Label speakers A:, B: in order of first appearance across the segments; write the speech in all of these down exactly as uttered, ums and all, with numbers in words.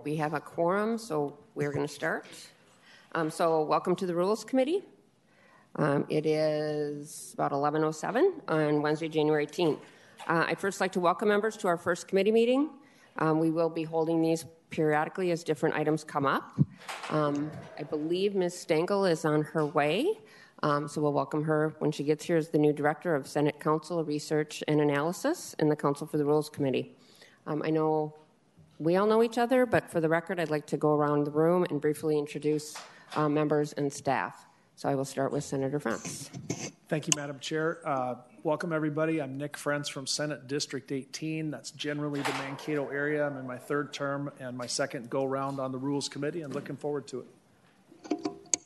A: we have a quorum, so we're going to start. Um, so welcome to the Rules Committee. Um, it is about eleven oh seven on Wednesday, January eighteenth. Uh, I'd first like to welcome members to our first committee meeting. Um, we will be holding these periodically as different items come up. Um, I believe Miz Stengel is on her way, um, so we'll welcome her when she gets here as the new Director of Senate Council Research and Analysis in the Council for the Rules Committee. Um, I know we all know each other, but for the record, I'd like to go around the room and briefly introduce uh, members and staff. So I will start with Senator Frentz.
B: Thank you, Madam Chair. Uh, welcome, everybody. I'm Nick Frentz from Senate District eighteen. That's generally the Mankato area. I'm in my third term and my second go-round on the Rules Committee. I'm looking forward to it.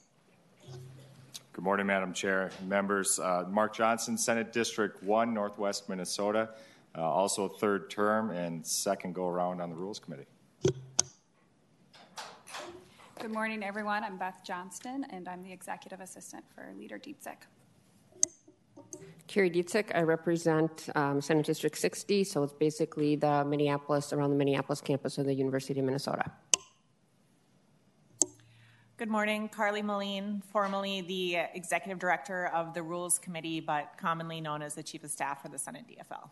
C: Good morning, Madam Chair, members. Uh, Mark Johnson, Senate District one, Northwest Minnesota. Uh, also third term and second go-around on the Rules Committee.
D: Good morning, everyone. I'm Beth Johnston, and I'm the Executive Assistant for Leader Dietzig.
A: Carrie Dietzig, I represent um, Senate District sixty, so it's basically the Minneapolis, around the Minneapolis campus of the University of Minnesota.
E: Good morning, Carly Moline, formerly the Executive Director of the Rules Committee, but commonly known as the Chief of Staff for the Senate D F L.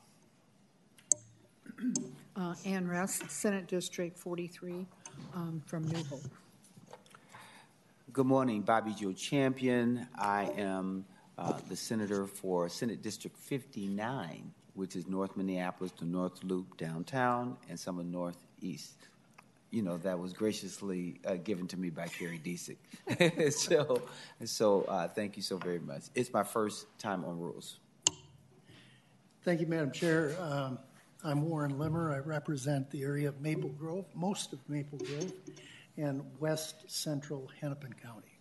F: Uh, Ann Rest, Senate District forty-three, um, from New Hope.
G: Good morning, Bobby Joe Champion. I am uh, the senator for Senate District fifty-nine, which is North Minneapolis to North Loop downtown and some of Northeast. You know, that was graciously uh, given to me by Carrie Dietzig. so so uh, thank you so very much. It's my first time on Rules.
H: Thank you, Madam Chair. Um, I'm Warren Limmer. I represent the area of Maple Grove, most of Maple Grove, and west central Hennepin County.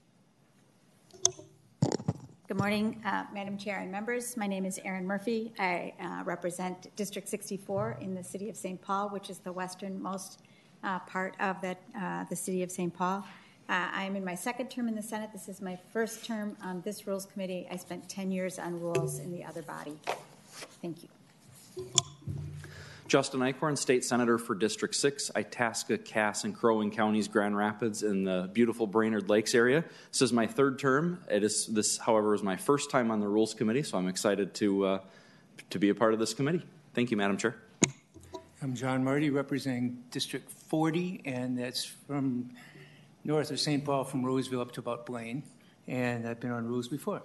I: Good morning, uh, Madam Chair and members. My name is Erin Murphy. I uh, represent District sixty-four in the city of Saint Paul, which is the westernmost uh, part of that, uh, the city of Saint Paul. Uh, I am in my second term in the Senate. This is my first term on this Rules Committee. I spent ten years on rules in the other body. Thank you.
J: Justin Eichhorn, State Senator for District six, Itasca, Cass, and Crow Wing Counties, Grand Rapids, in the beautiful Brainerd Lakes area. This is my third term. It is this, however, is my first time on the Rules Committee, so I'm excited to uh, to be a part of this committee. Thank you, Madam Chair.
K: I'm John Marty, representing District forty, and that's from north of Saint Paul, from Roseville up to about Blaine, and I've been on Rules before.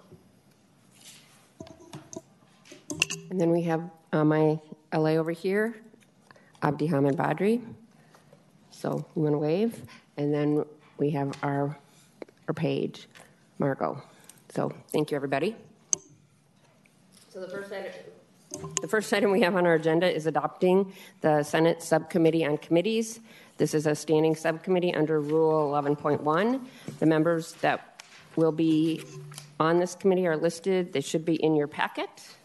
A: And then we have uh, my L A over here, Abdi Hamid Badri. So you want to wave? And then we have our, our page, Margot. So thank you, everybody. So the first item, the first item we have on our agenda is adopting the Senate Subcommittee on Committees. This is a standing subcommittee under Rule eleven point one. The members that will be on this committee are listed. They should be in your packet.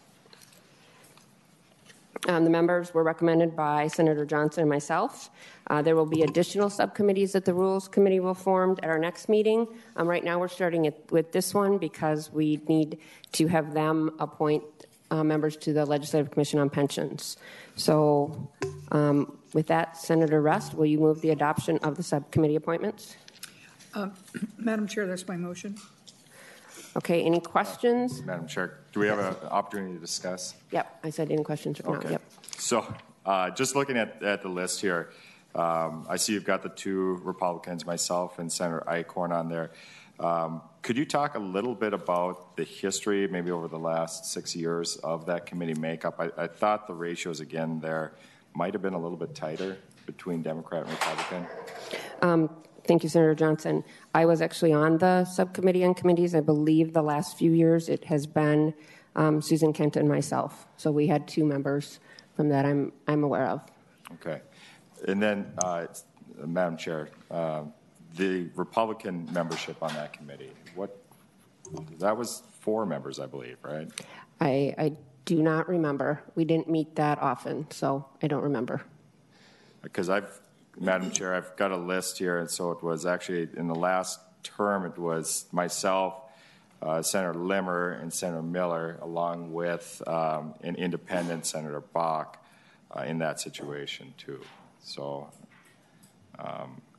A: Um, the members were recommended by Senator Johnson and myself. Uh, there will be additional subcommittees that the Rules Committee will form at our next meeting. Um, right now we're starting it with this one because we need to have them appoint uh, members to the Legislative Commission on Pensions. So um, with that, Senator Rest, will you move the adoption of the subcommittee appointments?
F: Uh, Madam Chair, that's my motion.
A: Okay, any questions?
C: Uh, Madam Chair, do we have an opportunity to discuss?
A: Yep, I said any questions or
C: okay.
A: not. Yep.
C: So uh, just looking at, at the list here, um, I see you've got the two Republicans, myself and Senator Eichhorn on there. Um, could you talk a little bit about the history, maybe over the last six years of that committee makeup? I, I thought the ratios, again, there might have been a little bit tighter between Democrat and Republican.
A: Um, Thank you, Senator Johnson. I was actually on the subcommittee on committees. I believe the last few years it has been um, Susan Kent and myself. So we had two members from that I'm I'm aware of.
C: Okay. And then, uh, Madam Chair, uh, the Republican membership on that committee, what that was four members, I believe, right?
A: I, I do not remember. We didn't meet that often, so I don't remember.
C: Because I've Madam Chair, I've got a list here, and so it was actually in the last term, it was myself, uh, Senator Limmer, and Senator Miller, along with um, an independent Senator Bach uh, in that situation, too. So um,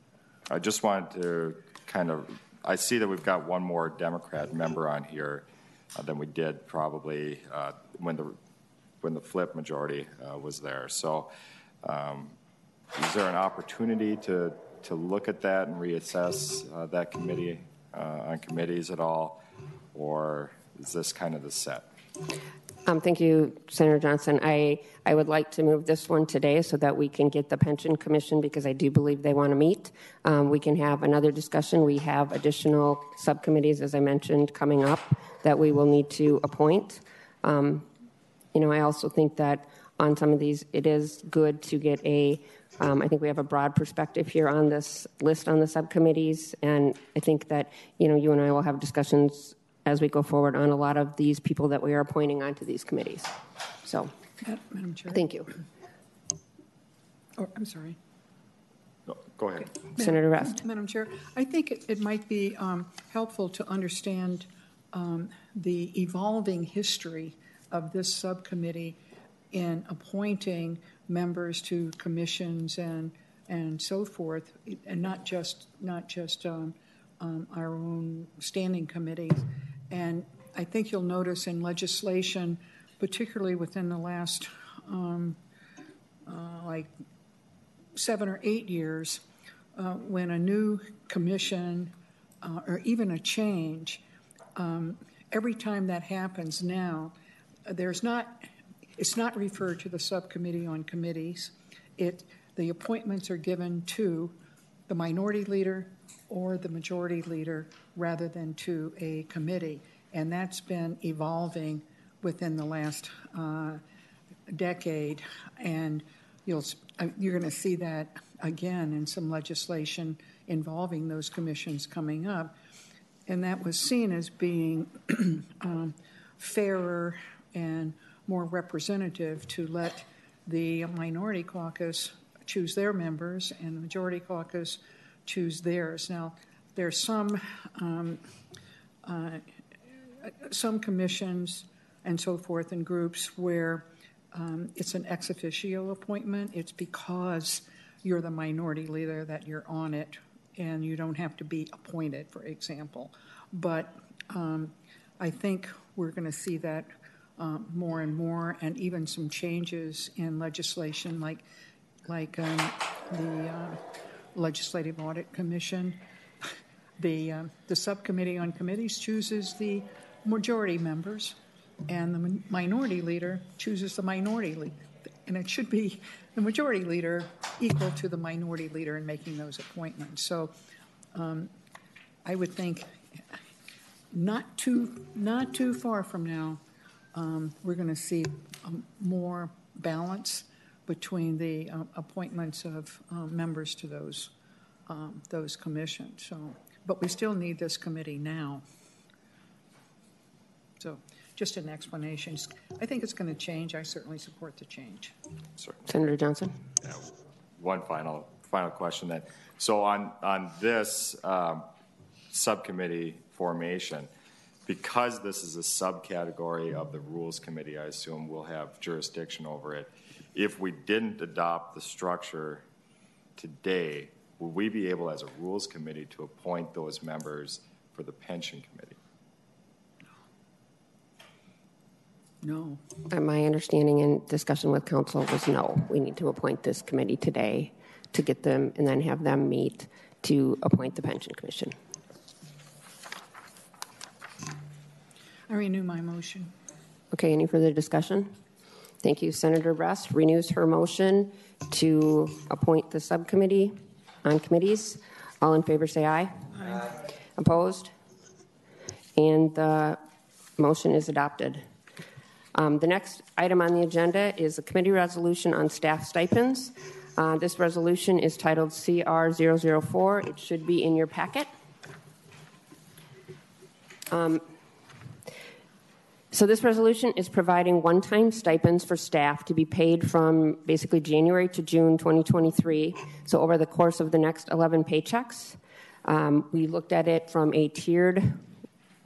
C: I just wanted to kind of, I see that we've got one more Democrat member on here uh, than we did probably uh, when the when the flip majority uh, was there. So um, is there an opportunity to, to look at that and reassess uh, that committee uh, on committees at all, or is this kind of the set?
A: Um, thank you, Senator Johnson. I, I would like to move this one today so that we can get the Pension Commission, because I do believe they want to meet. Um, we can have another discussion. We have additional subcommittees, as I mentioned, coming up that we will need to appoint. Um, you know, I also think that on some of these, it is good to get a, um, I think we have a broad perspective here on this list on the subcommittees, and I think that, you know, you and I will have discussions as we go forward on a lot of these people that we are appointing onto these committees. So,
F: Madam Chair.
A: thank you.
F: Oh, I'm sorry.
C: No, go ahead.
F: Okay.
A: Senator Rest.
F: Madam Chair, I think it, it might be um, helpful to understand um, the evolving history of this subcommittee in appointing members to commissions and and so forth, and not just not just um, um, our own standing committees. And I think you'll notice in legislation, particularly within the last um, uh, like seven or eight years, uh, when a new commission uh, or even a change, um, every time that happens now, there's not, it's not referred to the subcommittee on committees. It, the appointments are given to the minority leader or the majority leader rather than to a committee. And that's been evolving within the last uh, decade. And you'll, you're going to see that again in some legislation involving those commissions coming up. And that was seen as being um, fairer and more representative to let the minority caucus choose their members and the majority caucus choose theirs. Now, there's some um, uh, some commissions and so forth and groups where um, it's an ex officio appointment. It's because you're the minority leader that you're on it, and you don't have to be appointed, for example. But um, I think we're going to see that uh, more and more, and even some changes in legislation, like like um, the uh, Legislative Audit Commission. The uh, the subcommittee on committees chooses the majority members, and the minority leader chooses the minority leader. And it should be the majority leader equal to the minority leader in making those appointments. So um, I would think not too not too far from now, um, we're going to see um, more balance between the uh, appointments of uh, members to those um, those commissions. So, but we still need this committee now. So, just an explanation. I think it's going to change. I certainly support the change.
C: Certainly.
A: Senator Johnson.
C: Yeah. One final final question then. So on on this um, subcommittee formation, because this is a subcategory of the Rules Committee, I assume we'll have jurisdiction over it. If we didn't adopt the structure today, will we be able, as a Rules Committee, to appoint those members for the Pension Committee?
F: No.
A: Uh, my understanding in discussion with council was no. We need to appoint this committee today to get them and then have them meet to appoint the Pension Commission.
F: I renew my motion.
A: Okay, any further discussion? Thank you. Senator Rest renews her motion to appoint the subcommittee on committees. All in favor say aye. Aye. Opposed? And the motion is adopted. Um, the next item on the agenda is a committee resolution on staff stipends. Uh, this resolution is titled C R zero zero four. It should be in your packet. Um, So this resolution is providing one-time stipends for staff to be paid from basically January to June twenty twenty-three, so over the course of the next eleven paychecks. Um, we looked at it from a tiered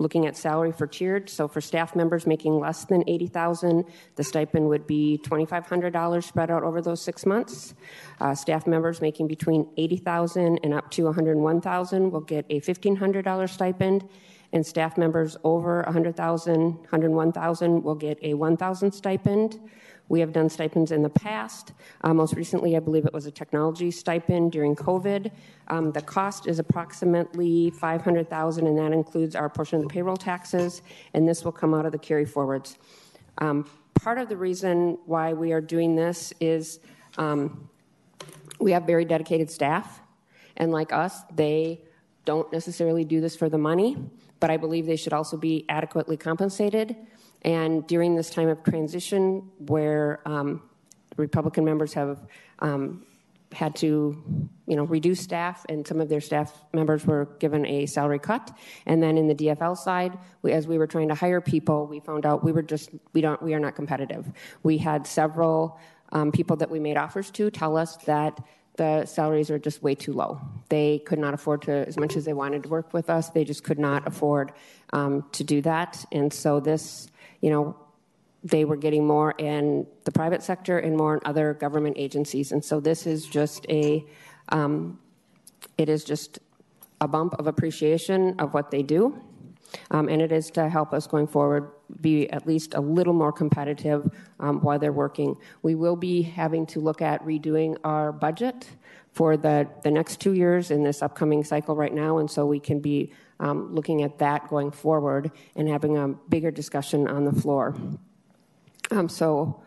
A: looking at salary for tiered. So for staff members making less than eighty thousand dollars, the stipend would be twenty-five hundred dollars spread out over those six months. Uh, staff members making between eighty thousand dollars and up to one hundred one thousand dollars will get a fifteen hundred dollars stipend, and staff members over one hundred thousand dollars, one hundred one thousand dollars will get a one thousand dollars stipend. We have done stipends in the past. Uh, most recently, I believe it was a technology stipend during COVID. Um, the cost is approximately five hundred thousand dollars, and that includes our portion of the payroll taxes, and this will come out of the carry forwards. Um, part of the reason why we are doing this is um, we have very dedicated staff, and like us, they don't necessarily do this for the money, but I believe they should also be adequately compensated. And during this time of transition where um, Republican members have um, had to, you know, reduce staff, and some of their staff members were given a salary cut. And then in the D F L side, we, as we were trying to hire people, we found out we were just, we don't, we are not competitive. We had several um, people that we made offers to tell us that the salaries are just way too low. They could not afford to, as much as they wanted to work with us, they just could not afford um, to do that. And so this, you know, they were getting more in the private sector and more in other government agencies. And so this is just a, um, it is just a bump of appreciation of what they do. Um, and it is to help us going forward be at least a little more competitive um, while they're working. We will be having to look at redoing our budget for the, the next two years in this upcoming cycle right now, and so we can be um, looking at that going forward and having a bigger discussion on the floor. Um, so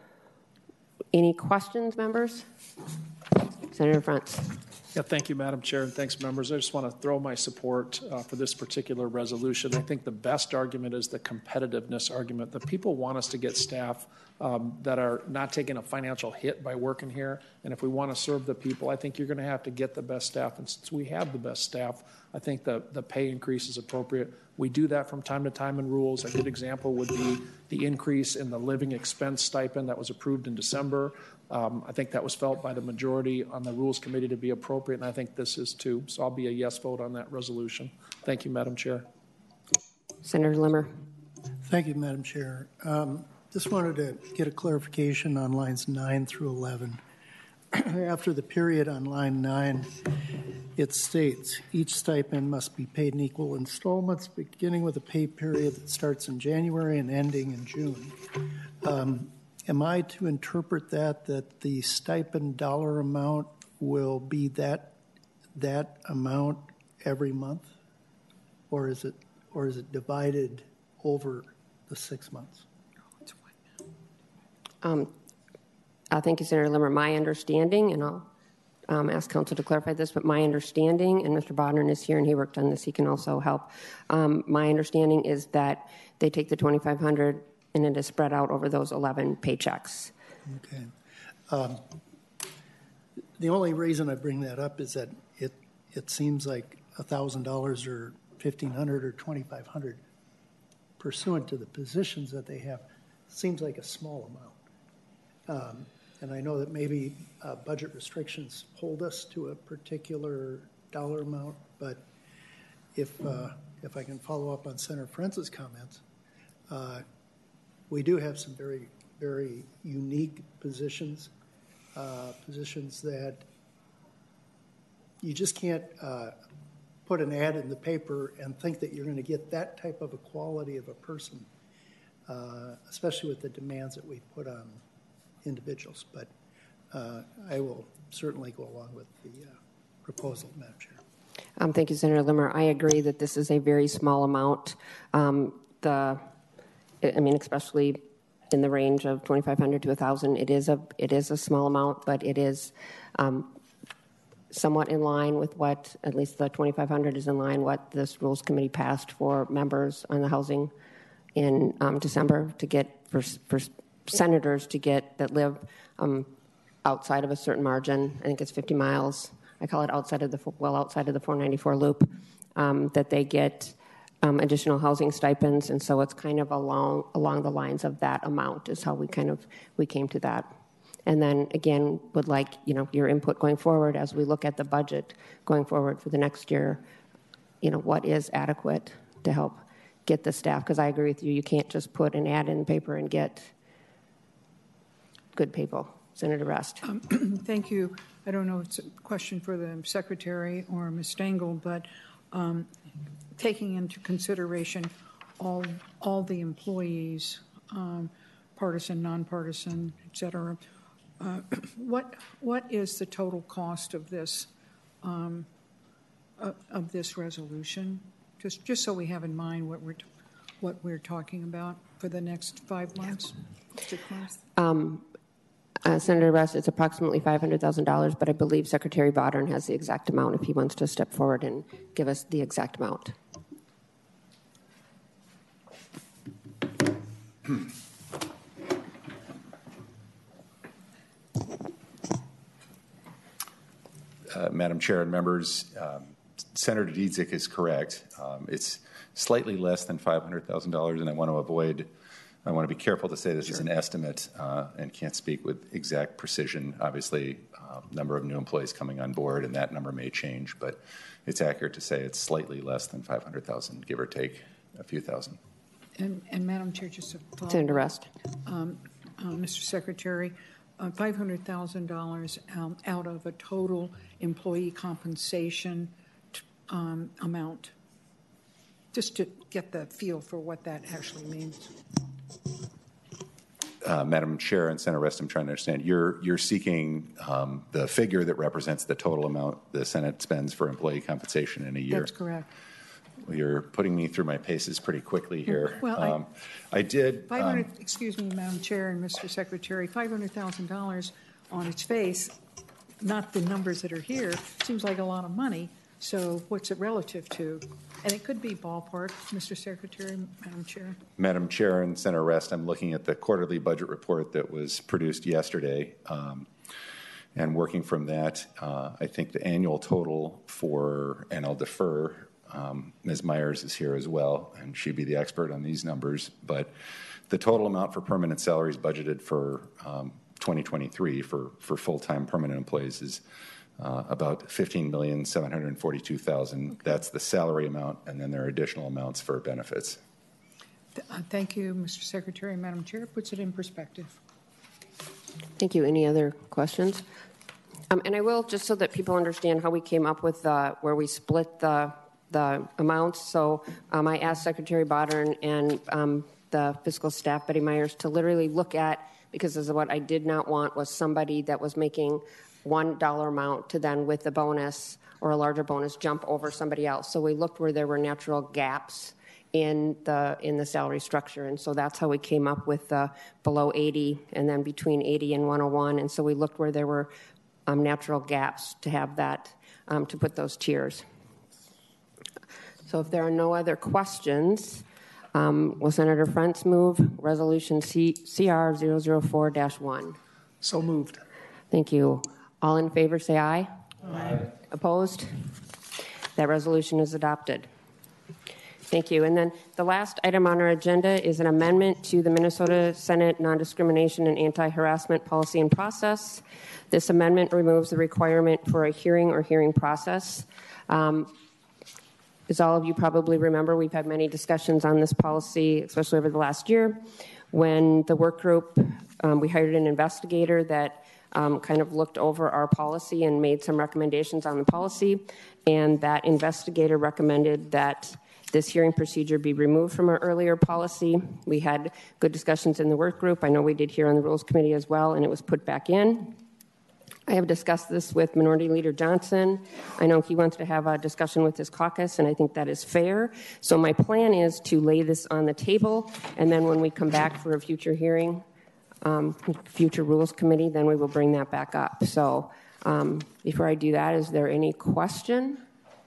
A: any questions, members? Senator Frantz.
B: Yeah, thank you, Madam Chair, and thanks, members. I just want to throw my support uh, for this particular resolution. I think the best argument is the competitiveness argument. The people want us to get staff um, that are not taking a financial hit by working here, and if we want to serve the people, I think you're going to have to get the best staff, and since we have the best staff, I think the, the pay increase is appropriate. We do that from time to time in rules. A good example would be the increase in the living expense stipend that was approved in December. Um, I think that was felt by the majority on the Rules Committee to be appropriate, and I think this is too. So I'll be a yes vote on that resolution. Thank you, Madam Chair.
A: Senator Limmer.
H: Thank you, Madam Chair. Um, just wanted to get a clarification on lines nine through eleven. After the period on line nine, it states, each stipend must be paid in equal installments, beginning with a pay period that starts in January and ending in June. Um, Am I to interpret that that the stipend dollar amount will be that that amount every month, or is it or is it divided over the six months?
A: Um, uh, thank you, Senator Limmer. My understanding, and I'll um, ask Council to clarify this, but my understanding, and Mister Bodnar is here and he worked on this, he can also help. Um, my understanding is that they take the twenty-five hundred dollars and it is spread out over those eleven paychecks.
H: Okay. Um, the only reason I bring that up is that it it seems like one thousand dollars or fifteen hundred dollars or twenty-five hundred dollars pursuant to the positions that they have seems like a small amount. Um, and I know that maybe uh, budget restrictions hold us to a particular dollar amount, but if, uh, if I can follow up on Senator Frantz's comments, uh, we do have some very, very unique positions, uh, positions that you just can't uh, put an ad in the paper and think that you're going to get that type of a quality of a person, uh, especially with the demands that we put on individuals. But uh, I will certainly go along with the uh, proposal, Madam Chair.
A: Um, thank you, Senator Limmer. I agree that this is a very small amount. Um, the I mean, especially in the range of twenty-five hundred to one thousand, it is a it is a small amount, but it is um, somewhat in line with what, at least the twenty-five hundred is in line what this Rules Committee passed for members on the housing in um, December to get for, for senators to get that live um, outside of a certain margin. I think it's fifty miles. I call it outside of the well outside of the four ninety-four loop. Um, that they get. Um, additional housing stipends, and so it's kind of along along the lines of that amount is how we kind of we came to that. And then again, would like you know your input going forward as we look at the budget going forward for the next year. You know what is adequate to help get the staff, because I agree with you, you can't just put an ad in the paper and get good people. Senator Rest.
F: Um, thank you. I don't know if it's a question for the Secretary or Miz Stengel, but um, taking into consideration all, all the employees, um, partisan, nonpartisan, et cetera, uh, what, what is the total cost of this, um, uh, of this resolution? Just, just so we have in mind what we're, what we're talking about for the next five months, six months.
A: Um, uh, Senator Rest, it's approximately five hundred thousand dollars, but I believe Secretary Bodden has the exact amount if he wants to step forward and give us the exact amount.
L: Uh, Madam Chair and members, um, Senator Dietzick is correct. Um, it's slightly less than five hundred thousand dollars, and I want to avoid, I want to be careful to say this sure. is an estimate uh, and can't speak with exact precision. Obviously, uh, number of new employees coming on board, and that number may change, but it's accurate to say it's slightly less than five hundred thousand dollars, give or take a few thousand.
F: And, and Madam Chair, just a follow-up.
A: Senator Rest.
F: Um, uh, Mister Secretary, uh, five hundred thousand dollars um, out of a total employee compensation um, amount, just to get the feel for what that actually means.
L: Uh, Madam Chair and Senator Rest, I'm trying to understand. You're, you're seeking um, the figure that represents the total amount the Senate spends for employee compensation in a year.
F: That's correct.
L: You're putting me through my paces pretty quickly here.
F: Well,
L: um, I, I did.
F: five hundred,
L: um,
F: excuse me, Madam Chair and Mister Secretary, five hundred thousand dollars on its face, not the numbers that are here, seems like a lot of money. So what's it relative to? And it could be ballpark, Mister Secretary, Madam Chair.
L: Madam Chair and Senator Rest, I'm looking at the quarterly budget report that was produced yesterday. Um, and working from that, uh, I think the annual total for, and I'll defer, Um, Miz Myers is here as well, and she'd be the expert on these numbers. But the total amount for permanent salaries budgeted for um, twenty twenty-three for, for full-time permanent employees is uh, about fifteen million seven hundred forty-two thousand dollars. Okay. That's the salary amount, and then there are additional amounts for benefits.
F: Uh, thank you, Mister Secretary. Madam Chair, puts it in perspective.
A: Thank you. Any other questions? Um, and I will, just so that people understand how we came up with uh, where we split the the amounts. So um, I asked Secretary Bodden and um, the fiscal staff, Betty Myers, to literally look at, because this is what I did not want, was somebody that was making one dollar amount to then, with the bonus or a larger bonus, jump over somebody else. So we looked where there were natural gaps in the in the salary structure, and so that's how we came up with the below eighty and then between eighty and one oh one. And so we looked where there were um, natural gaps to have that, um, to put those tiers. So if there are no other questions, um, will Senator Frentz move Resolution C- CR zero zero four dash one?
B: So moved.
A: Thank you. All in favor say aye.
B: Aye.
A: Opposed? That resolution is adopted. Thank you. And then the last item on our agenda is an amendment to the Minnesota Senate Non-Discrimination and Anti-Harassment Policy and Process. This amendment removes the requirement for a hearing or hearing process. Um, As all of you probably remember, we've had many discussions on this policy, especially over the last year. When the work group, um, we hired an investigator that um, kind of looked over our policy and made some recommendations on the policy. And that investigator recommended that this hearing procedure be removed from our earlier policy. We had good discussions in the work group. I know we did here on the Rules Committee as well, and it was put back in. I have discussed this with Minority Leader Johnson. I know he wants to have a discussion with his caucus, and I think that is fair. So my plan is to lay this on the table, and then when we come back for a future hearing, um, future Rules Committee, then we will bring that back up. So um, before I do that, is there any question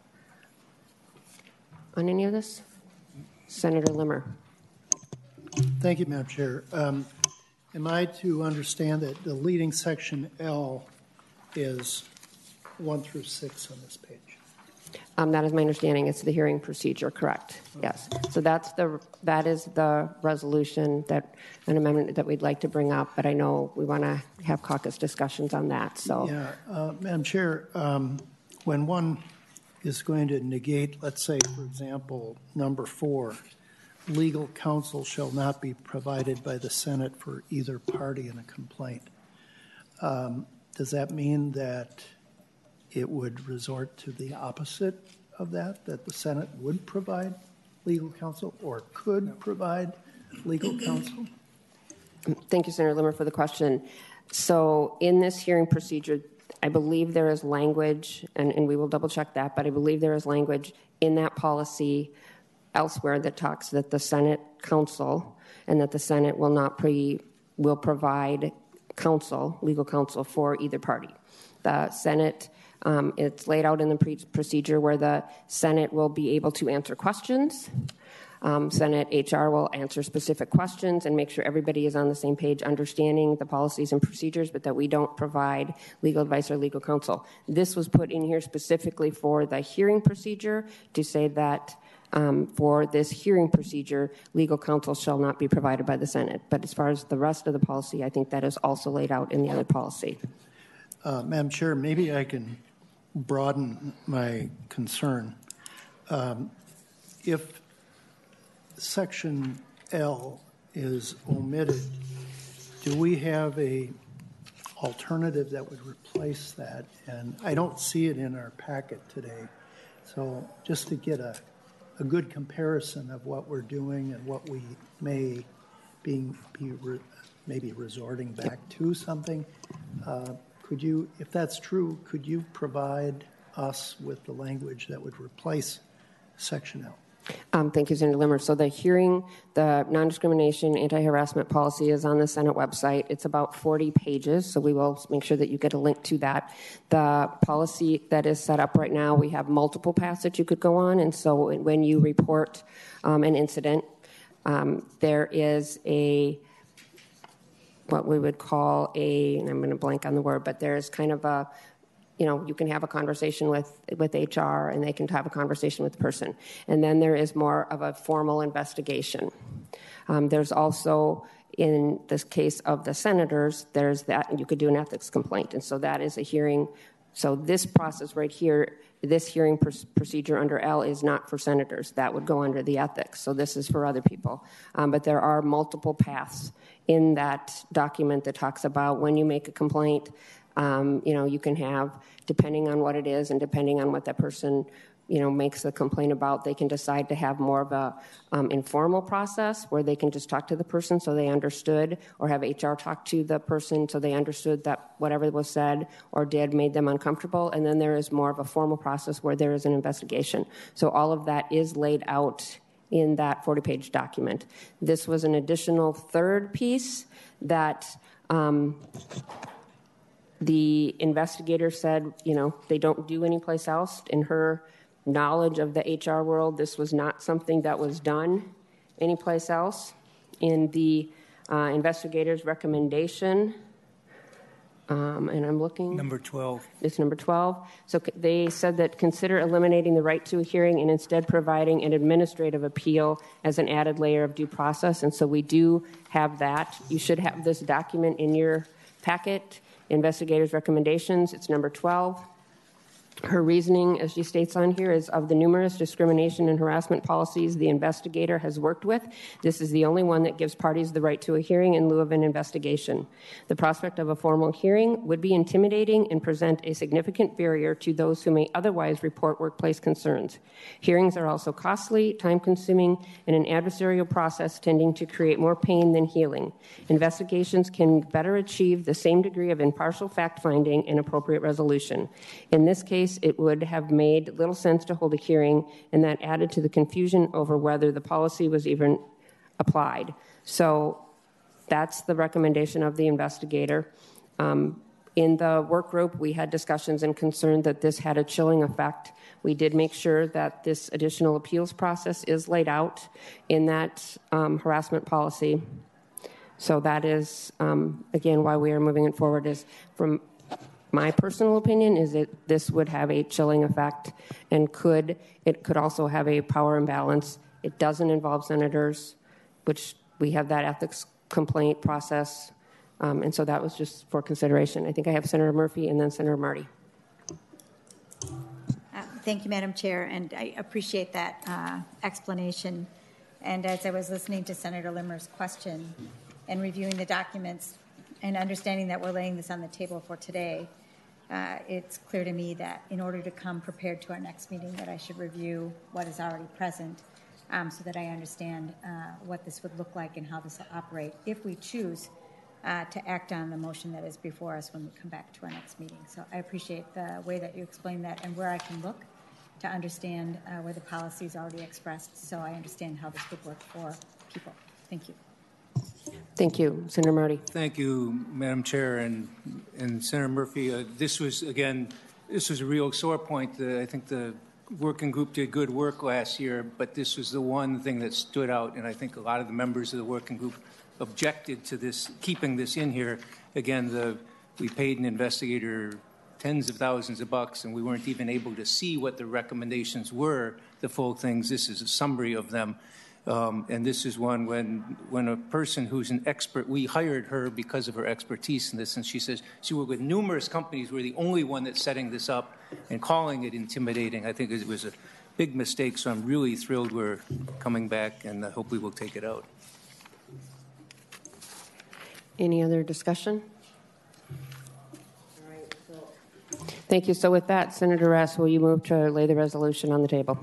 A: on any of this? Senator Limmer.
H: Thank you, Madam Chair. Um, am I to understand that the leading section L is one through six on this page?
A: Um, that is my understanding. It's the hearing procedure, correct? Okay. Yes. So that's the that is the resolution, that an amendment that we'd like to bring up. But I know we want to have caucus discussions on that. So,
H: yeah, uh, Madam Chair, um, when one is going to negate, let's say, for example, number four, legal counsel shall not be provided by the Senate for either party in a complaint. Um, does that mean that it would resort to the opposite of that, that the Senate would provide legal counsel or could provide legal counsel?
A: Thank you, Senator Limmer, for the question. So in this hearing procedure, I believe there is language, and, and we will double check that, but I believe there is language in that policy elsewhere that talks that the Senate counsel and that the Senate will not pre, will provide counsel, legal counsel for either party. The Senate, um, it's laid out in the pre- procedure where the Senate will be able to answer questions. Um, Senate H R will answer specific questions and make sure everybody is on the same page, understanding the policies and procedures, but that we don't provide legal advice or legal counsel. This was put in here specifically for the hearing procedure to say that um, for this hearing procedure, legal counsel shall not be provided by the Senate. But as far as the rest of the policy, I think that is also laid out in the other policy.
H: Uh, Madam Chair, maybe I can broaden my concern. Um, if Section L is omitted, do we have a alternative that would replace that? And I don't see it in our packet today. So just to get a, a good comparison of what we're doing and what we may be, be re, maybe resorting back to something, uh, could you, if that's true, could you provide us with the language that would replace Section L?
A: Um, thank you, Senator Limmer. So the hearing, the non-discrimination, anti-harassment policy is on the Senate website. It's about forty pages, so we will make sure that you get a link to that. The policy that is set up right now, we have multiple paths that you could go on, and so when you report um, an incident, um, there is a, what we would call a, and I'm going to blank on the word, but there's kind of a, you know, you can have a conversation with, with H R and they can have a conversation with the person. And then there is more of a formal investigation. Um, there's also, in this case of the senators, there's that, and you could do an ethics complaint. And so that is a hearing. So this process right here, this hearing pr- procedure under L is not for senators. That would go under the ethics. So this is for other people. Um, but there are multiple paths in that document that talks about when you make a complaint. Um, you know, you can have, depending on what it is and depending on what that person, you know, makes the complaint about, they can decide to have more of a um, informal process where they can just talk to the person so they understood, or have H R talk to the person so they understood that whatever was said or did made them uncomfortable. And then there is more of a formal process where there is an investigation. So all of that is laid out in that forty-page document. This was an additional third piece that um, the investigator said, you know, they don't do anyplace else. In her knowledge of the H R world, this was not something that was done anyplace else. In the uh, investigator's recommendation, um, and I'm looking.
K: Number twelve.
A: It's number twelve. So they said that consider eliminating the right to a hearing and instead providing an administrative appeal as an added layer of due process. And so we do have that. You should have this document in your packet. Investigator's recommendations, it's number twelve. Her reasoning, as she states on here, is of the numerous discrimination and harassment policies the investigator has worked with, this is the only one that gives parties the right to a hearing in lieu of an investigation. The prospect of a formal hearing would be intimidating and present a significant barrier to those who may otherwise report workplace concerns. Hearings are also costly, time-consuming, and an adversarial process tending to create more pain than healing. Investigations can better achieve the same degree of impartial fact-finding and appropriate resolution. In this case, it would have made little sense to hold a hearing, and that added to the confusion over whether the policy was even applied. So that's the recommendation of the investigator. Um, in the work group, we had discussions and concern that this had a chilling effect. We did make sure that this additional appeals process is laid out in that um, harassment policy. So that is, um, again, why we are moving it forward is from my personal opinion is that this would have a chilling effect and could it could also have a power imbalance. It doesn't involve senators, which we have that ethics complaint process. Um, and so that was just for consideration. I think I have Senator Murphy and then Senator Marty.
I: Uh, thank you, Madam Chair, and I appreciate that uh, explanation. And as I was listening to Senator Limmer's question and reviewing the documents and understanding that we're laying this on the table for today, uh, it's clear to me that in order to come prepared to our next meeting that I should review what is already present um, so that I understand uh, what this would look like and how this will operate if we choose uh, to act on the motion that is before us when we come back to our next meeting. So I appreciate the way that you explained that and where I can look to understand uh, where the policy is already expressed so I understand how this would work for people. Thank you.
A: Thank you. Senator Marty.
K: Thank you, Madam Chair, and, and Senator Murphy. Uh, this was, again, this was a real sore point. Uh, I think the working group did good work last year, but this was the one thing that stood out, and I think a lot of the members of the working group objected to this, keeping this in here. Again, the, we paid an investigator tens of thousands of bucks, and we weren't even able to see what the recommendations were, the full things. This is a summary of them. Um, and this is one when, when a person who's an expert, we hired her because of her expertise in this, and she says she worked with numerous companies. We're the only one that's setting this up and calling it intimidating. I think it was a big mistake, so I'm really thrilled we're coming back, and I hope we will take it out.
A: Any other discussion? All right, so. Thank you. So with that, Senator Rest, will you move to lay the resolution on the table?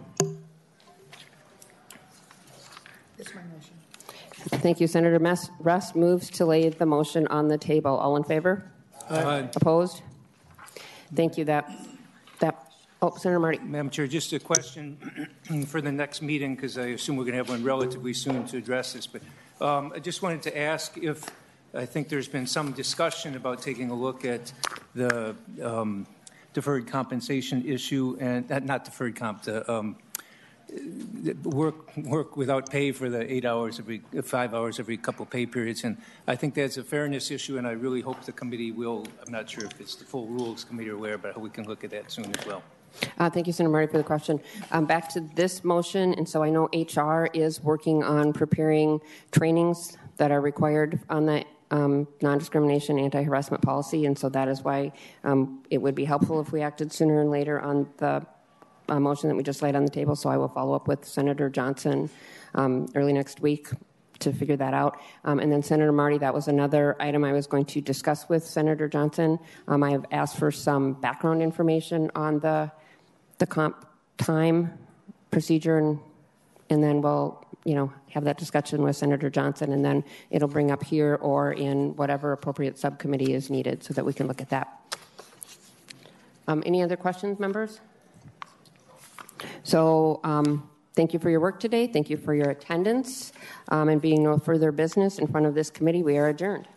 A: Thank you. Senator Rust moves to lay the motion on the table. All in favor?
K: Aye.
A: Opposed? Thank you. That, that, oh, Senator Marty.
K: Madam Chair, just a question for the next meeting, because I assume we're going to have one relatively soon to address this. But um, I just wanted to ask if I think there's been some discussion about taking a look at the um, deferred compensation issue, and uh, not deferred comp, the um, work work without pay for the eight hours every five hours every couple pay periods, and I think that's a fairness issue, and I really hope the committee will. I'm not sure if it's the full rules committee or where, but I hope we can look at that soon as well.
A: Uh, thank you, Senator Marty, for the question. Um, back to this motion, and so I know H R is working on preparing trainings that are required on the um, non-discrimination, anti-harassment policy, and so that is why um, it would be helpful if we acted sooner and later on the Uh, motion that we just laid on the table, so I will follow up with Senator Johnson um, early next week to figure that out. Um, and then Senator Marty, that was another item I was going to discuss with Senator Johnson. Um, I have asked for some background information on the the comp time procedure, and and then we'll you know have that discussion with Senator Johnson, and then it'll bring up here or in whatever appropriate subcommittee is needed, so that we can look at that. Um, any other questions, members? So um, thank you for your work today. Thank you for your attendance. Um, and being no further business in front of this committee, we are adjourned.